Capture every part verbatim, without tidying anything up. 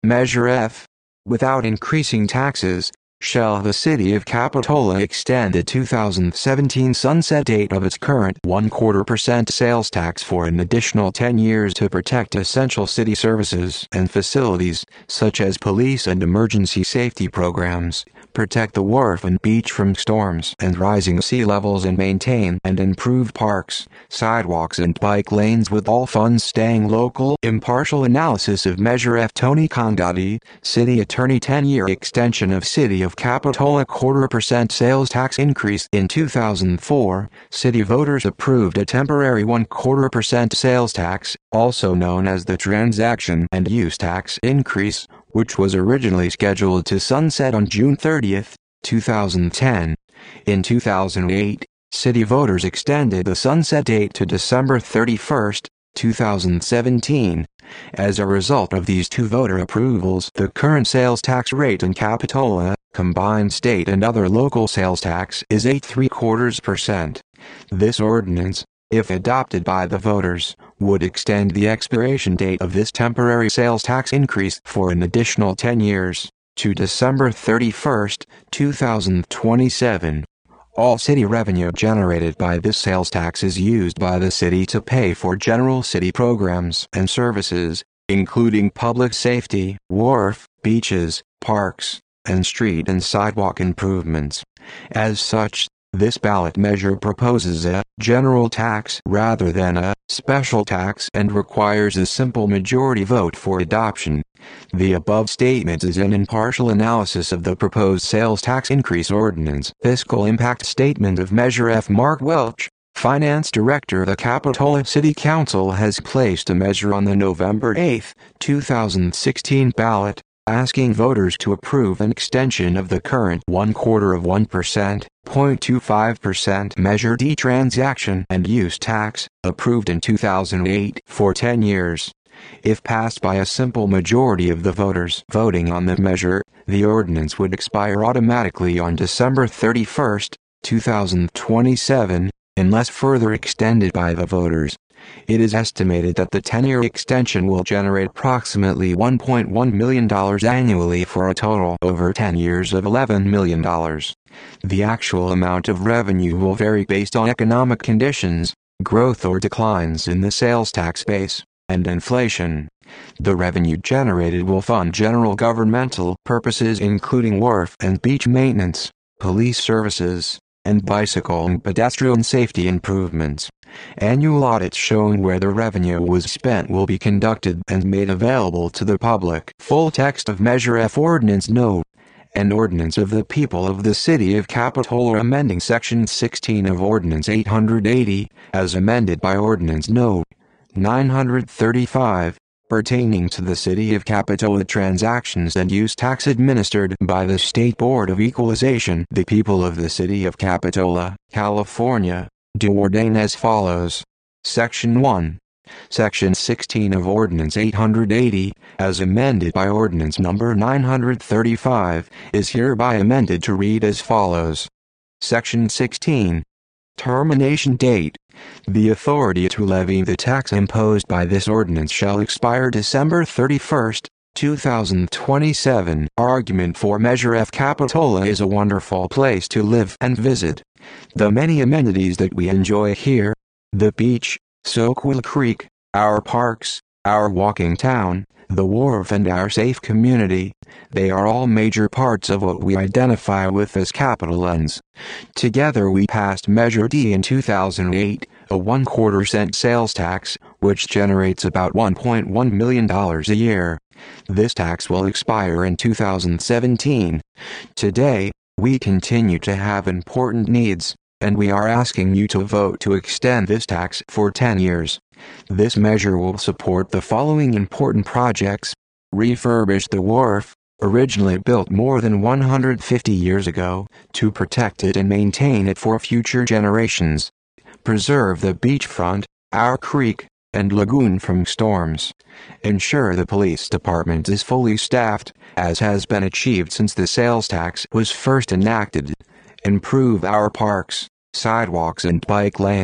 Measure F. Without increasing taxes, shall the City of Capitola extend the two thousand seventeen sunset date of its current one quarter percent sales tax for an additional ten years to protect essential city services and facilities, such as police and emergency safety programs, protect the wharf and beach from storms and rising sea levels, and maintain and improve parks, sidewalks and bike lanes, with all funds staying local. Impartial analysis of Measure F. Tony Condotti, City Attorney. ten-year extension of City of Capitola quarter percent sales tax increase. In two thousand four, city voters approved a temporary one quarter percent sales tax, also known as the transaction and use tax increase, which was originally scheduled to sunset on June thirtieth, two thousand ten. In two thousand eight, city voters extended the sunset date to December thirty-first, two thousand seventeen. As a result of these two voter approvals, the current sales tax rate in Capitola, combined state and other local sales tax, is eight three quarters percent. This ordinance, if adopted by the voters, would extend the expiration date of this temporary sales tax increase for an additional ten years, to December thirty-first, two thousand twenty-seven. All city revenue generated by this sales tax is used by the city to pay for general city programs and services, including public safety, wharf, beaches, parks, and street and sidewalk improvements. As such, this ballot measure proposes a general tax rather than a special tax and requires a simple majority vote for adoption. The above statement is an impartial analysis of the proposed sales tax increase ordinance. Fiscal impact statement of Measure F. Mark Welch, Finance Director of the Capitola City Council, has placed a measure on the November eighth, two thousand sixteen ballot, asking voters to approve an extension of the current one quarter of one percent, zero point two five percent Measure D transaction and use tax, approved in two thousand eight, for ten years. If passed by a simple majority of the voters voting on the measure, the ordinance would expire automatically on December thirty-first, two thousand twenty-seven, unless further extended by the voters. It is estimated that the ten-year extension will generate approximately one point one million dollars annually for a total over ten years of eleven million dollars. The actual amount of revenue will vary based on economic conditions, growth or declines in the sales tax base, and inflation. The revenue generated will fund general governmental purposes including wharf and beach maintenance, police services, and bicycle and pedestrian safety improvements. Annual audits showing where the revenue was spent will be conducted and made available to the public. Full text of Measure F. Ordinance Note. An ordinance of the people of the City of Capitola amending Section sixteen of Ordinance eight hundred eighty, as amended by Ordinance Note nine hundred thirty-five, pertaining to the City of Capitola transactions and use tax administered by the State Board of Equalization. The people of the City of Capitola, California, do ordain as follows. Section one. Section sixteen of Ordinance eight hundred eighty, as amended by Ordinance Number nine hundred thirty-five, is hereby amended to read as follows. Section sixteen. Termination date. The authority to levy the tax imposed by this ordinance shall expire December thirty-first, two thousand twenty-seven. Argument for Measure F. Capitola is a wonderful place to live and visit. The many amenities that we enjoy here, the beach, Soquel Creek, our parks, our walking town, the wharf and our safe community, they are all major parts of what we identify with as Capitolans. Together we passed Measure D in two thousand eight, a one quarter cent sales tax, which generates about one point one million dollars a year. This tax will expire in two thousand seventeen. Today, we continue to have important needs, and we are asking you to vote to extend this tax for ten years. This measure will support the following important projects. Refurbish the wharf, originally built more than one hundred fifty years ago, to protect it and maintain it for future generations. Preserve the beachfront, our creek, and lagoon from storms. Ensure the police department is fully staffed, as has been achieved since the sales tax was first enacted. Improve our parks, sidewalks and bike lanes.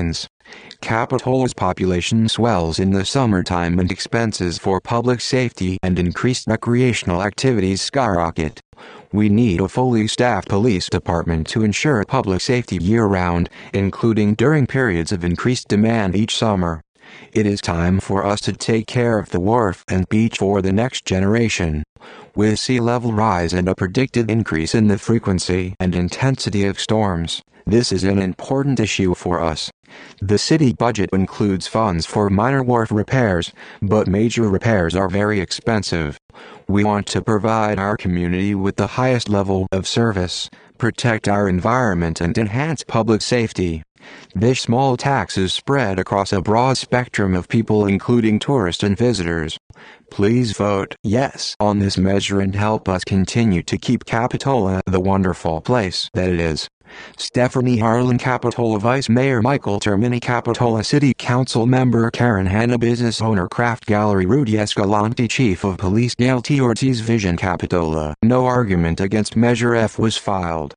Capitola's population swells in the summertime and expenses for public safety and increased recreational activities skyrocket. We need a fully staffed police department to ensure public safety year-round, including during periods of increased demand each summer. It is time for us to take care of the wharf and beach for the next generation. With sea level rise and a predicted increase in the frequency and intensity of storms, this is an important issue for us. The city budget includes funds for minor wharf repairs, but major repairs are very expensive. We want to provide our community with the highest level of service, protect our environment and enhance public safety. This small tax is spread across a broad spectrum of people including tourists and visitors. Please vote yes on this measure and help us continue to keep Capitola the wonderful place that it is. Stephanie Harlan, Capitola Vice Mayor Michael Termini, Capitola City Council Member Karen Hanna, Business Owner Craft Gallery Rudy Escalante, Chief of Police Gail T. Ortiz, Vision Capitola. No argument against Measure F was filed.